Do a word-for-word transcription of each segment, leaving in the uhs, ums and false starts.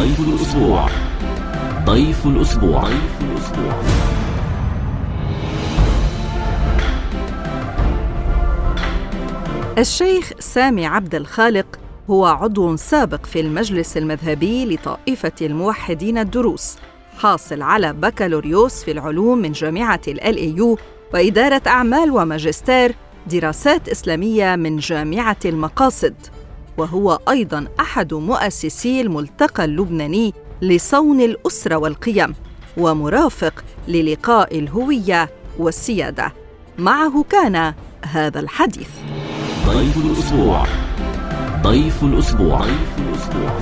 ضيف الأسبوع. ضيف الأسبوع. ضيف الأسبوع. الشيخ سامي عبد الخالق هو عضو سابق في المجلس المذهبي لطائفة الموحدين الدروس، حاصل على بكالوريوس في العلوم من جامعة ال إيه يو وإدارة أعمال وماجستير دراسات إسلامية من جامعة المقاصد، وهو أيضاً أحد مؤسسي الملتقى اللبناني لصون الأسرة والقيم، ومرافق للقاء الهوية والسيادة. معه كان هذا الحديث. ضيف الأسبوع. ضيف الأسبوع. ضيف الأسبوع.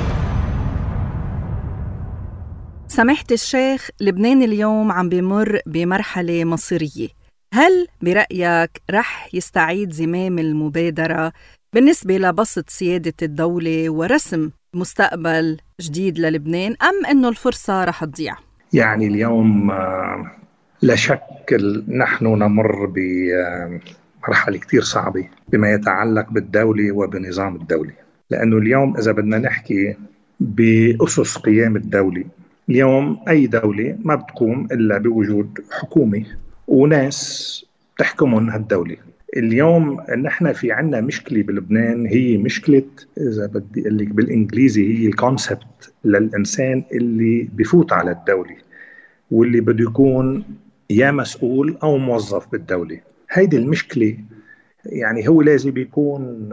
سماحة الشيخ، لبنان اليوم عم بمر بمرحلة مصيرية، هل برأيك رح يستعيد زمام المبادرة بالنسبة لبسط سيادة الدولة ورسم مستقبل جديد للبنان، أم أنه الفرصة رح تضيع؟ يعني اليوم لا شك نحن نمر بمرحلة كتير صعبة بما يتعلق بالدولة وبنظام الدولة، لأنه اليوم إذا بدنا نحكي بأسس قيام الدولة، اليوم أي دولة ما بتقوم إلا بوجود حكومة وناس تحكمون هالدولة. اليوم نحن في عنا مشكلة بلبنان، هي مشكلة إذا بدي أقول لك بالإنجليزي هي الكونسبت للإنسان اللي بفوت على الدولة واللي بده يكون يا مسؤول أو موظف بالدولة. هيدي المشكلة، يعني هو لازم يكون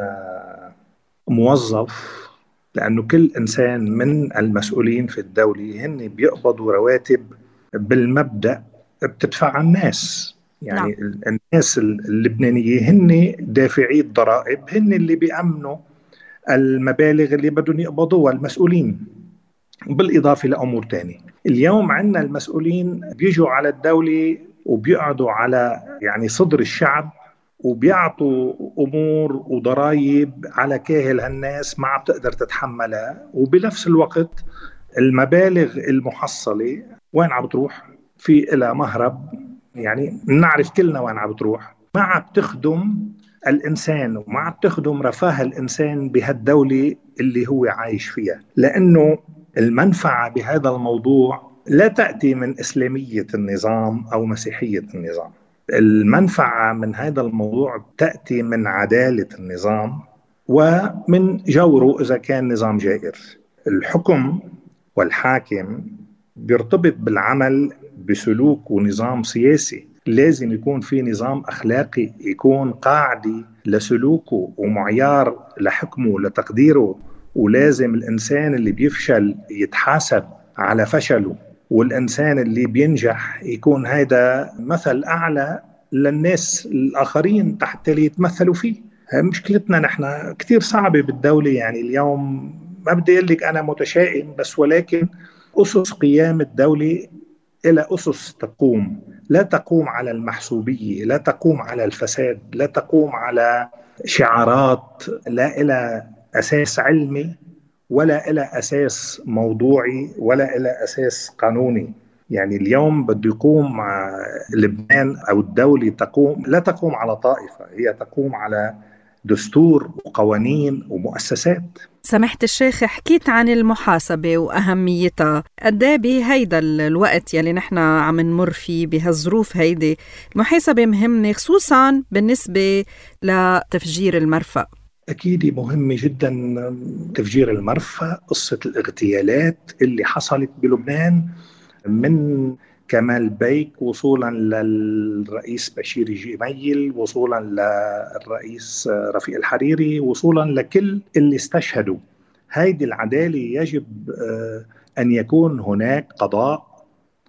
موظف، لأنه كل إنسان من المسؤولين في الدولة هن بيقبضوا رواتب بالمبدأ بتدفع الناس، يعني نعم. الناس اللبنانية هن دافعي الضرائب، هن اللي بيأمنوا المبالغ اللي بدهم يقبضوها المسؤولين، بالإضافة لأمور تانية. اليوم عندنا المسؤولين بيجوا على الدولة وبيقعدوا على يعني صدر الشعب وبيعطوا أمور وضرائب على كاهل هالناس ما بتقدر تتحملها، وبنفس الوقت المبالغ المحصلة وين عم بتروح؟ في إلى مهرب، يعني نعرف كلنا وين عم بتروح، ما عم تخدم الإنسان وما عم تخدم رفاه الإنسان بهالدولة اللي هو عايش فيها. لأنه المنفعة بهذا الموضوع لا تأتي من إسلامية النظام أو مسيحية النظام، المنفعة من هذا الموضوع تأتي من عدالة النظام ومن جوره إذا كان نظام جائر. الحكم والحاكم بيرتبط بالعمل بسلوك ونظام سياسي، لازم يكون في نظام أخلاقي يكون قاعدة لسلوكه ومعيار لحكمه لتقديره، ولازم الإنسان اللي بيفشل يتحاسب على فشله، والإنسان اللي بينجح يكون هذا مثل أعلى للناس الآخرين تحت اللي يتمثلوا فيه. مشكلتنا نحن كتير صعبة بالدولة، يعني اليوم ما بدي أقول لك أنا متشائم بس، ولكن أسس قيام الدولة إلى أسس تقوم، لا تقوم على المحسوبية، لا تقوم على الفساد، لا تقوم على شعارات، لا إلى أساس علمي ولا إلى أساس موضوعي ولا إلى أساس قانوني. يعني اليوم بده يقوم مع لبنان أو الدولة تقوم لا تقوم على طائفة، هي تقوم على دستور وقوانين ومؤسسات. سمحت الشيخ، حكيت عن المحاسبة وأهميتها، قد بهيدا الوقت يلي نحن عم نمر فيه بهالظروف هيدي المحاسبة مهمة، خصوصا بالنسبة لتفجير المرفأ؟ أكيد مهمة جدا تفجير المرفأ، قصة الاغتيالات اللي حصلت بلبنان من كمال بيك وصولا للرئيس بشير جميل، وصولا للرئيس رفيق الحريري، وصولا لكل اللي استشهدوا. هيدي العدالة يجب أن يكون هناك قضاء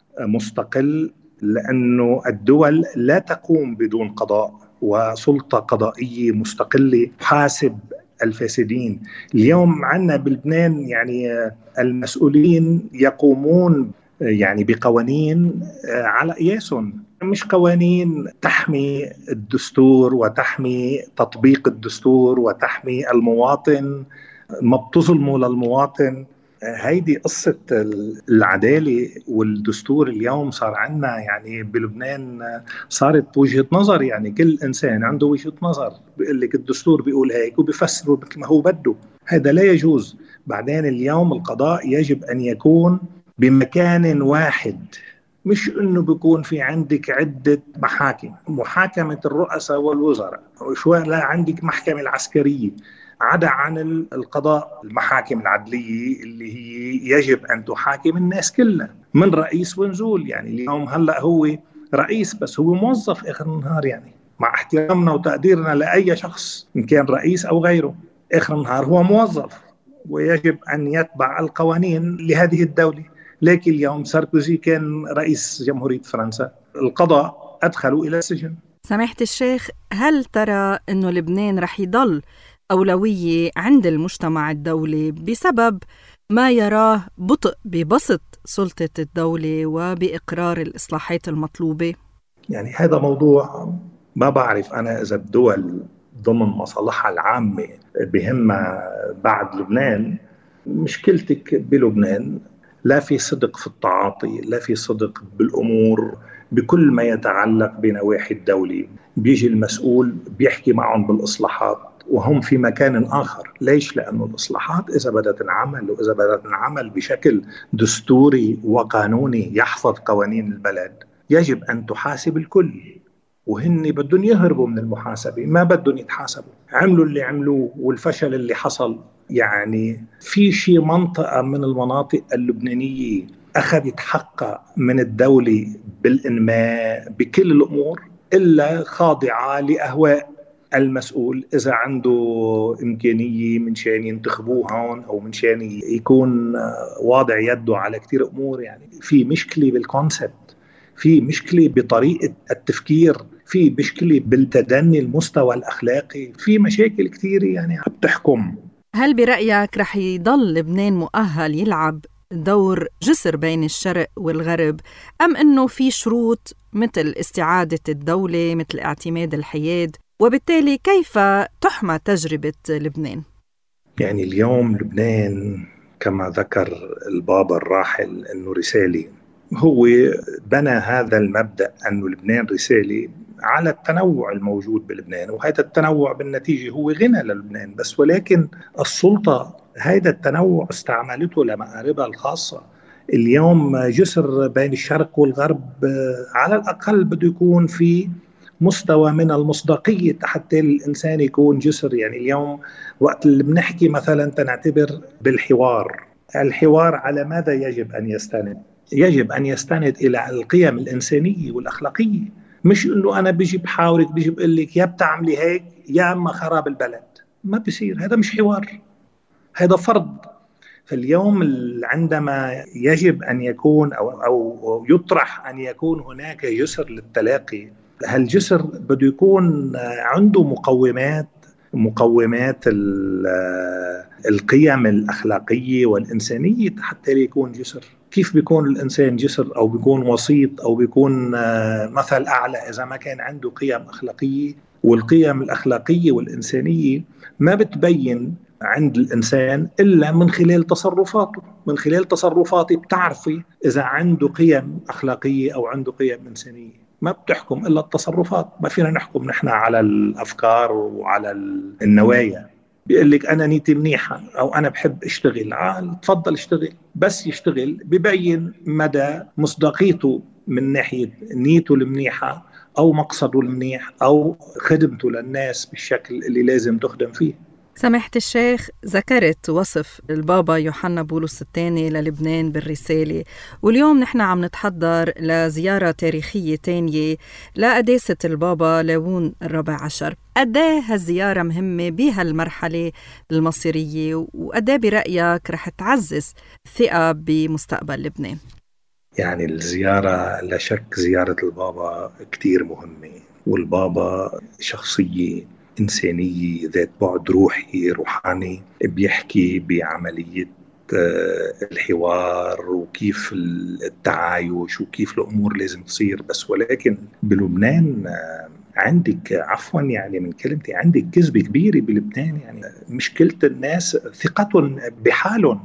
مستقل، لأنه الدول لا تقوم بدون قضاء وسلطة قضائية مستقلة حاسب الفاسدين. اليوم عندنا بلبنان يعني المسؤولين يقومون يعني بقوانين على قياسهم، مش قوانين تحمي الدستور وتحمي تطبيق الدستور وتحمي المواطن، ما بتظلموا للمواطن. هيدي قصة العدالة والدستور. اليوم صار عندنا يعني بلبنان صارت وجهة نظر، يعني كل إنسان عنده وجهة نظر، بيقول لك الدستور بيقول هيك وبيفسره مثل ما هو بده. هذا لا يجوز. بعدين اليوم القضاء يجب أن يكون بمكان واحد، مش انه بيكون في عندك عدة محاكم، محاكمة الرؤساء والوزراء، وشوي لا عندك محكمة العسكرية، عدا عن القضاء المحاكم العدلية اللي هي يجب أن تحاكم الناس كلها من رئيس ونزول. يعني اليوم هلأ هو رئيس بس هو موظف آخر النهار، يعني مع احترامنا وتقديرنا لأي شخص إن كان رئيس أو غيره، آخر النهار هو موظف ويجب أن يتبع القوانين لهذه الدولة. لكن اليوم ساركوزي كان رئيس جمهورية فرنسا، القضاء أدخلوا إلى السجن. سماحة الشيخ، هل ترى أنه لبنان رح يضل أولوية عند المجتمع الدولي بسبب ما يراه بطء ببسط سلطة الدولة وبإقرار الإصلاحات المطلوبة؟ يعني هذا موضوع ما بعرف أنا إذا الدول ضمن مصالحها العامة بهمها بعد لبنان. مشكلتك بلبنان لا في صدق في التعاطي، لا في صدق بالأمور بكل ما يتعلق بنواحي الدولة. بيجي المسؤول بيحكي معهم بالإصلاحات وهم في مكان آخر. ليش؟ لأنه الإصلاحات إذا بدأت تنعمل وإذا بدأت تنعمل بشكل دستوري وقانوني يحفظ قوانين البلد، يجب أن تحاسب الكل، وهن بدهم يهربوا من المحاسبة، ما بدهم يتحاسبوا. عملوا اللي عملوه والفشل اللي حصل. يعني في شيء منطقة من المناطق اللبنانية أخذت حقها من الدولة بالإنماء بكل الأمور إلا خاضعة لأهواء المسؤول. إذا عنده إمكانية من شان ينتخبوه هون أو من شان يكون واضع يده على كتير أمور. يعني في مشكلة بالكونسبت، في مشكلة بطريقة التفكير، في مشكلة بالتدني المستوى الأخلاقي، في مشاكل كتيرة يعني بتحكم. هل برأيك رح يضل لبنان مؤهل يلعب دور جسر بين الشرق والغرب، أم أنه في شروط مثل استعادة الدولة، مثل اعتماد الحياد، وبالتالي كيف تحمى تجربة لبنان؟ يعني اليوم لبنان كما ذكر البابا الراحل أنه رسالة، هو بنى هذا المبدأ أنه لبنان رسالة على التنوع الموجود بلبنان، وهذا التنوع بالنتيجة هو غنى للبنان. بس ولكن السلطة هذا التنوع استعملته لمآربها الخاصة. اليوم جسر بين الشرق والغرب على الأقل بده يكون في مستوى من المصداقية حتى الإنسان يكون جسر. يعني اليوم وقت اللي بنحكي مثلا تنعتبر بالحوار، الحوار على ماذا يجب أن يستند؟ يجب أن يستند إلى القيم الإنسانية والأخلاقية، مش إنه أنا بيجي بحاورك بيجي بقول لك يا بتعملي هيك يا أما خراب البلد. ما بيصير، هذا مش حوار، هذا فرض. فاليوم عندما يجب أن يكون أو, أو يطرح أن يكون هناك جسر للتلاقي، هالجسر بده يكون عنده مقومات مقومات القيم الأخلاقية والإنسانية حتى يكون جسر. كيف بيكون الإنسان جسر أو بيكون وسيط أو بيكون مثل أعلى إذا ما كان عنده قيم أخلاقية؟ والقيم الأخلاقية والإنسانية ما بتبين عند الإنسان إلا من خلال تصرفاته. من خلال تصرفاته بتعرفي إذا عنده قيم أخلاقية أو عنده قيم إنسانية. ما بتحكم إلا التصرفات. ما فينا نحكم نحن على الأفكار وعلى النوايا. بيقول لك أنا نيتي منيحة أو أنا بحب اشتغل، عال تفضل اشتغل، بس يشتغل ببين مدى مصداقيته من ناحية نيته المنيحة أو مقصده المنيح أو خدمته للناس بالشكل اللي لازم تخدم فيه. سماحة الشيخ، ذكرت وصف البابا يوحنا بولس الثاني للبنان بالرسالة، واليوم نحن عم نتحضر لزيارة تاريخية تانية لقداسة البابا لاون الرابع عشر. قديه هالزيارة مهمة بهالمرحلة المصيرية، وقديه برأيك رح تعزز الثقة بمستقبل لبنان؟ يعني الزيارة لا شك زيارة البابا كتير مهمة، والبابا شخصية إنسانية ذات بعد روحي روحاني، بيحكي بعملية الحوار وكيف التعايش وكيف الأمور لازم تصير. بس ولكن بلبنان عندك عفوا يعني من كلمتي عندك كذبة كبيرة بلبنان. يعني مشكلة الناس ثقتهم بحالهم.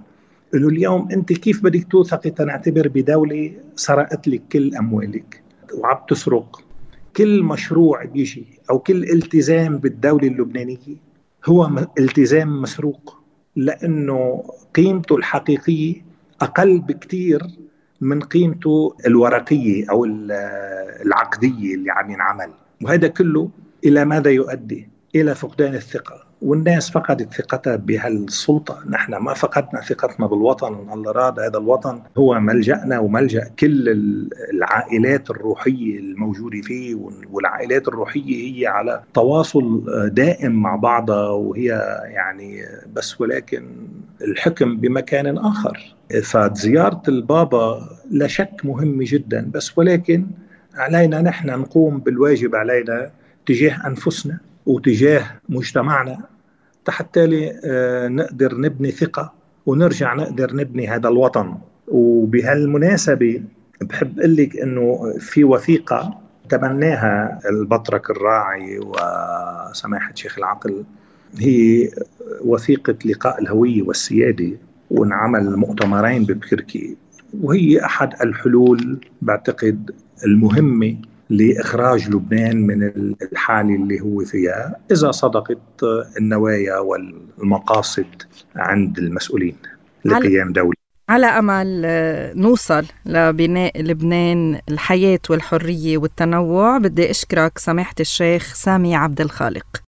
إنه اليوم أنت كيف بدك توثقي تنعتبر بدولة سرقت لك كل أموالك وعم تسرق؟ كل مشروع بيجي أو كل التزام بالدولة اللبنانية هو التزام مسروق، لأنه قيمته الحقيقية أقل بكتير من قيمته الورقية أو العقدية اللي عم ينعمل. وهذا كله إلى ماذا يؤدي؟ إلى فقدان الثقة، والناس فقدت ثقتها بهالسلطة. نحن ما فقدنا ثقتنا بالوطن، الله راد هذا الوطن هو ملجأنا وملجأ كل العائلات الروحية الموجودة فيه، والعائلات الروحية هي على تواصل دائم مع بعضها، وهي يعني بس ولكن الحكم بمكان آخر. فزيارة البابا لا شك مهمة جدا، بس ولكن علينا نحن نقوم بالواجب علينا تجاه أنفسنا وتجاه مجتمعنا حتى نقدر نبني ثقة ونرجع نقدر نبني هذا الوطن. وبهالمناسبة بحب أقول لك أنه في وثيقة تبناها البطرك الراعي وسماحة شيخ العقل، هي وثيقة لقاء الهوية والسيادة، ونعمل مؤتمرين ببكركي، وهي أحد الحلول بعتقد المهمة لإخراج لبنان من الحالة اللي هو فيها، إذا صدقت النوايا والمقاصد عند المسؤولين لقيام دولة. على أمل نوصل لبناء لبنان الحياة والحرية والتنوع، بدي أشكرك سماحة الشيخ سامي عبد الخالق.